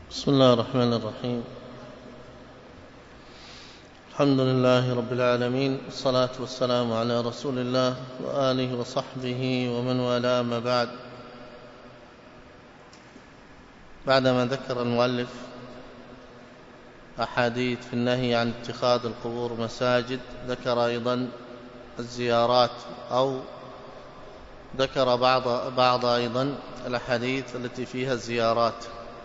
بسم الله الرحمن الرحيم. الحمد لله رب العالمين، والصلاة والسلام على رسول الله وآله وصحبه ومن والاه، ما بعدما ذكر المؤلف أحاديث في النهي عن اتخاذ القبور مساجد، ذكر أيضا الزيارات، أو ذكر بعض أيضا الأحاديث التي فيها الزيارات.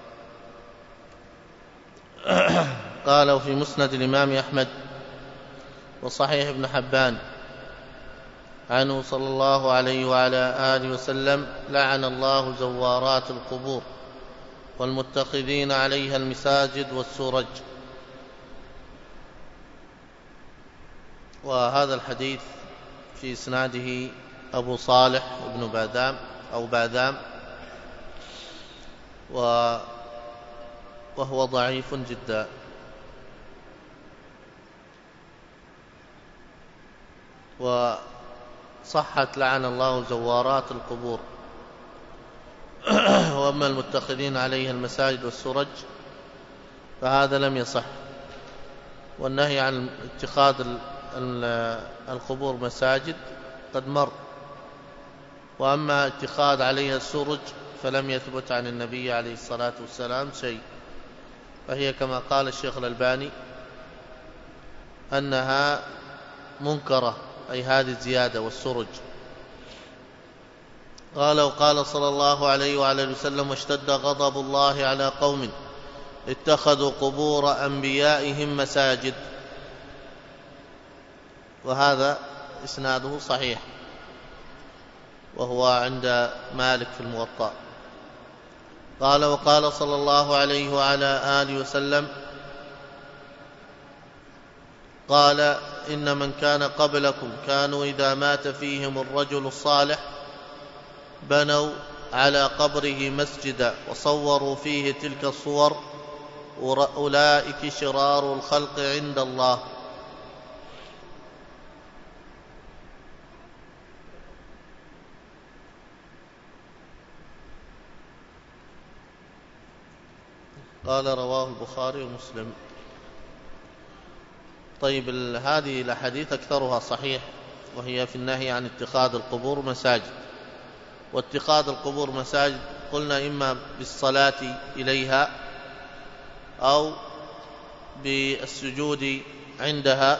قال: وفي مسند الإمام أحمد وصحيح ابن حبان عنه صلى الله عليه وعلى آله وسلم: لعن الله زوارات القبور والمتخذين عليها المساجد والسرج. وهذا الحديث في إسناده أبو صالح بن بادام وهو ضعيف جدا. وصحت لعن الله زوارات القبور. وأما المتخذين عليها المساجد والسرج فهذا لم يصح، والنهي عن اتخاذ القبور مساجد قد مر. وأما اتخاذ عليها السرج فلم يثبت عن النبي عليه الصلاة والسلام شيء، فهي كما قال الشيخ الألباني أنها منكرة، أي هذه الزيادة والسرج. قال: وقال صلى الله عليه وعلى وسلم: واشتد غضب الله على قوم اتخذوا قبور أنبيائهم مساجد. وهذا إسناده صحيح، وهو عند مالك في الموطأ. قال: وقال صلى الله عليه وعلى آله وسلم: قال: إن من كان قبلكم كانوا إذا مات فيهم الرجل الصالح بنوا على قبره مسجدا وصوروا فيه تلك الصور، أولئك شرار الخلق عند الله. قال: رواه البخاري ومسلم. طيب، هذه الأحاديث أكثرها صحيح، وهي في النهي عن اتخاذ القبور مساجد. واتخاذ القبور مساجد قلنا إما بالصلاة إليها أو بالسجود عندها،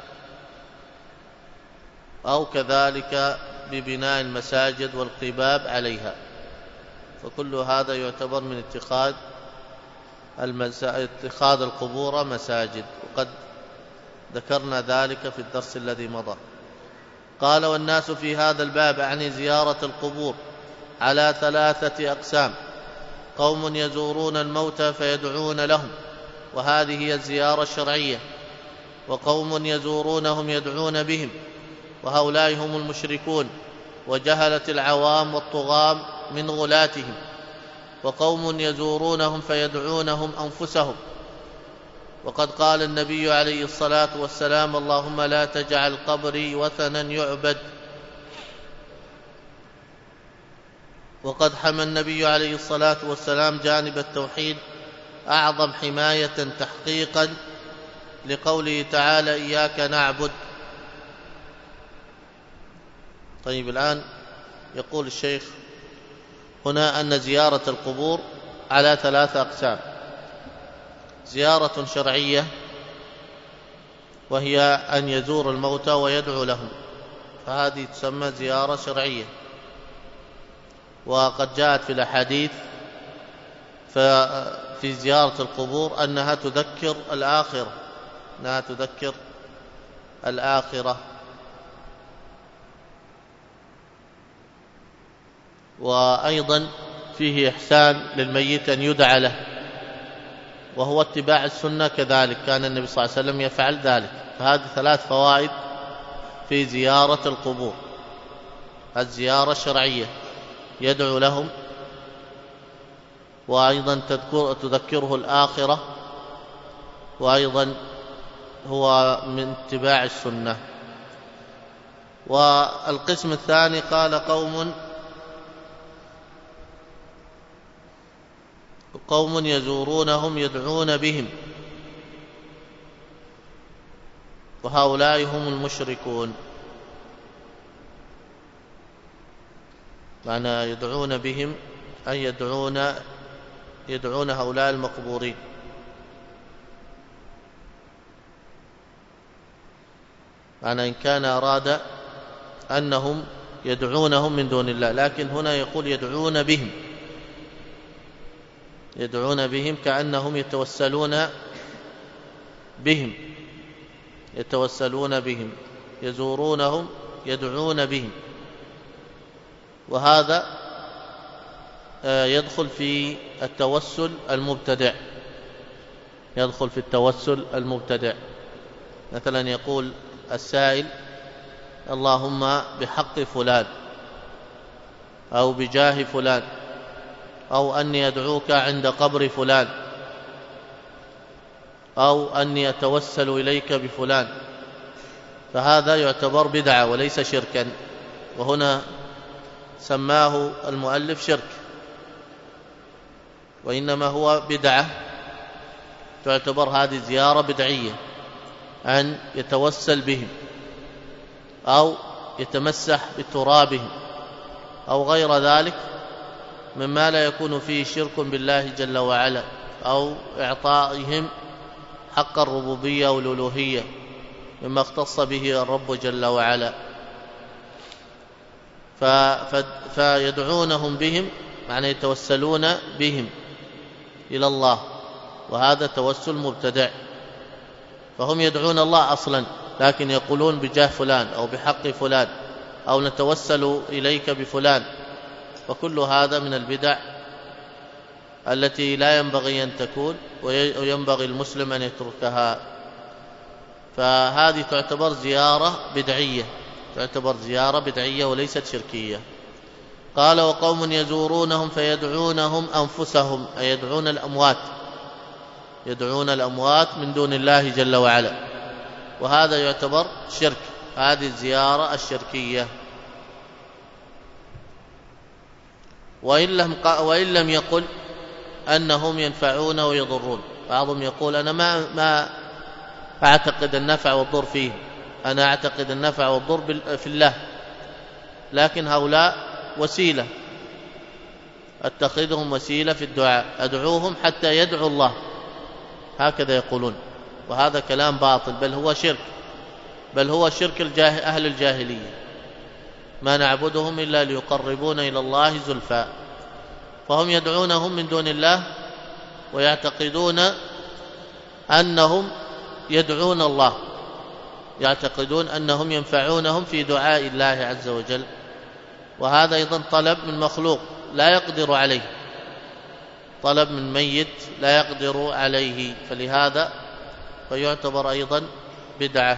أو كذلك ببناء المساجد والقباب عليها، فكل هذا يعتبر من اتخاذ القبور مساجد، وقد ذكرنا ذلك في الدرس الذي مضى. قال: والناس في هذا الباب عن زيارة القبور على 3 أقسام: قوم يزورون الموتى فيدعون لهم، وهذه هي الزيارة الشرعية، وقوم يزورونهم يدعون بهم، وهؤلاء هم المشركون وجهلة العوام والطغام من غلاتهم، وقوم يزورونهم فيدعونهم أنفسهم. وقد قال النبي عليه الصلاة والسلام: اللهم لا تجعل قبري وثنا يعبد. وقد حمى النبي عليه الصلاة والسلام جانب التوحيد أعظم حماية تحقيقا لقوله تعالى: إياك نعبد. طيب، الآن يقول الشيخ هنا أن زيارة القبور على 3 أقسام: زيارة شرعية، وهي أن يزور الموتى ويدعو لهم، فهذه تسمى زيارة شرعية. وقد جاءت في الأحاديث في زيارة القبور أنها تذكر الآخرة، وأيضا فيه إحسان للميت أن يدعى له، وهو اتباع السنة كذلك، كان النبي صلى الله عليه وسلم يفعل ذلك. فهذه 3 فوائد في زيارة القبور: الزيارة الشرعية يدعو لهم، وأيضا تذكره الآخرة، وأيضا هو من اتباع السنة. والقسم الثاني: قال: قوم قوم يزورونهم يدعون بهم، وهؤلاء هم المشركون. معنى يدعون بهم أي يدعون هؤلاء المقبورين. معنى إن كان أراد أنهم يدعونهم من دون الله، لكن هنا يقول يدعون بهم، يدعون بهم كأنهم يتوسلون بهم، يتوسلون بهم، يزورونهم يدعون بهم. وهذا يدخل في التوسل المبتدع، يدخل في التوسل المبتدع. مثلا يقول السائل: اللهم بحق فلان، أو بجاه فلان، أو أني أدعوك عند قبر فلان، أو أني أتوسل إليك بفلان، فهذا يعتبر بدعة وليس شركا. وهنا سماه المؤلف شرك، وإنما هو بدعة، تعتبر هذه زيارة بدعية، أن يتوسل بهم أو يتمسح بترابهم أو غير ذلك مما لا يكون فيه شرك بالله جل وعلا، أو إعطائهم حق الربوبية والألوهية مما اختص به الرب جل وعلا. فيدعونهم بهم معنى يتوسلون بهم إلى الله، وهذا توسل مبتدع. فهم يدعون الله أصلا، لكن يقولون بجاه فلان أو بحق فلان أو نتوسل إليك بفلان، وكل هذا من البدع التي لا ينبغي أن تكون، وينبغي المسلم أن يتركها. فهذه تعتبر زيارة بدعية، تعتبر زيارة بدعية وليست شركية. قال: وقوم يزورونهم فيدعونهم أنفسهم، أي يدعون الأموات، يدعون الأموات من دون الله جل وعلا، وهذا يعتبر شرك، هذه الزيارة الشركية. وإن لم يقل أنهم ينفعون ويضرون. بعضهم يقول: أنا ما أعتقد النفع والضر فيهم، أنا أعتقد النفع والضر في الله، لكن هؤلاء وسيلة، أتخذهم وسيلة في الدعاء، أدعوهم حتى يدعو الله، هكذا يقولون. وهذا كلام باطل، بل هو شرك، بل هو شرك أهل الجاهلية. ما نعبدهم إلا ليقربون إلى الله زلفى. فهم يدعونهم من دون الله ويعتقدون أنهم يدعون الله، يعتقدون أنهم ينفعونهم في دعاء الله عز وجل، وهذا أيضا طلب من مخلوق لا يقدر عليه، طلب من ميت لا يقدر عليه، فلهذا فيعتبر أيضا بدعة.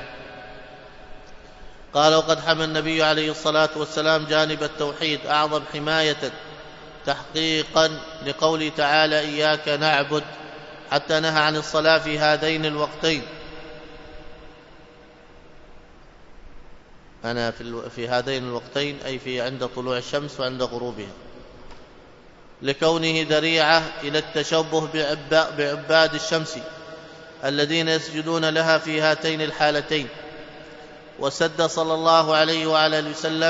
قال: وقد حمى النبي عليه الصلاة والسلام جانب التوحيد أعظم حماية تحقيقا لقوله تعالى: إياك نعبد، حتى نهى عن الصلاة في هذين الوقتين. أنا في هذين الوقتين أي في عند طلوع الشمس وعند غروبها، لكونه ذريعة إلى التشبه بعباد الشمس الذين يسجدون لها في هاتين الحالتين. وسد صلى الله عليه وعلى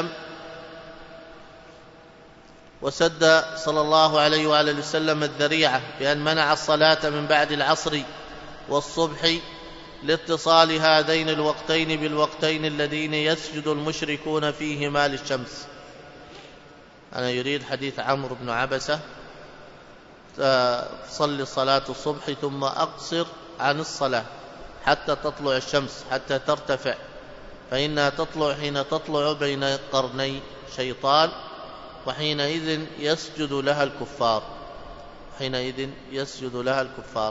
وسلم الذريعة بأن منع الصلاة من بعد العصر والصبح لاتصال هذين الوقتين بالوقتين الذين يسجد المشركون فيهما للشمس. أنا يريد حديث عمرو بن عبسة: صل صلاة الصبح ثم أقصر عن الصلاة حتى تطلع الشمس، حتى ترتفع، فإنها تطلع حين تطلع بين قرني شيطان، وحينئذ يسجد لها الكفار، حينئذ يسجد لها الكفار.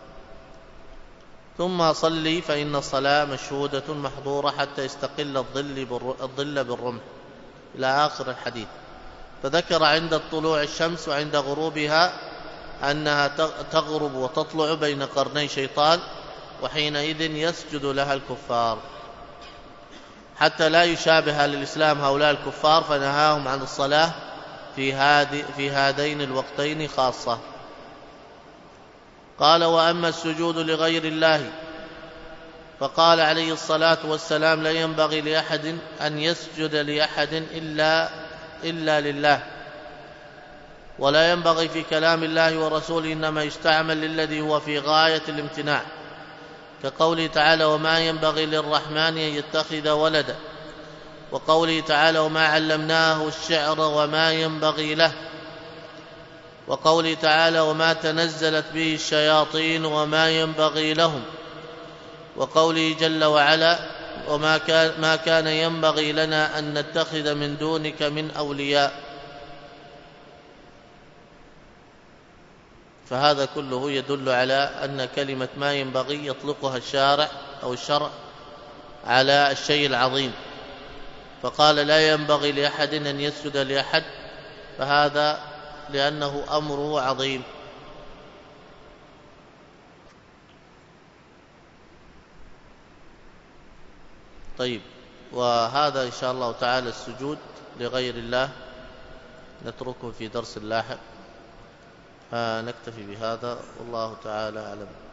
ثم صلي فإن الصلاة مشهودة محظورة حتى يستقل الظل بالرمح، إلى آخر الحديث. فذكر عند طلوع الشمس وعند غروبها أنها تغرب وتطلع بين قرني شيطان، وحينئذ يسجد لها الكفار، حتى لا يشابه للإسلام هؤلاء الكفار، فنهاهم عن الصلاة في هذين الوقتين خاصة. قال: وأما السجود لغير الله فقال عليه الصلاة والسلام: لا ينبغي لأحد أن يسجد لأحد إلا لله. ولا ينبغي في كلام الله ورسوله إنما يستعمل للذي هو في غاية الامتناع، كقوله تعالى: وما ينبغي للرحمن أن يتخذ ولدا، وقوله تعالى: وما علمناه الشعر وما ينبغي له، وقوله تعالى: وما تنزلت به الشياطين وما ينبغي لهم، وقوله جل وعلا: ما كان ينبغي لنا أن نتخذ من دونك من أولياء. فهذا كله يدل على أن كلمة ما ينبغي يطلقها الشارع أو الشرع على الشيء العظيم، فقال: لا ينبغي لأحد أن يسجد لأحد، فهذا لأنه أمره عظيم. طيب، وهذا إن شاء الله تعالى السجود لغير الله نتركه في درس لاحق، نكتفي بهذا والله تعالى أعلم.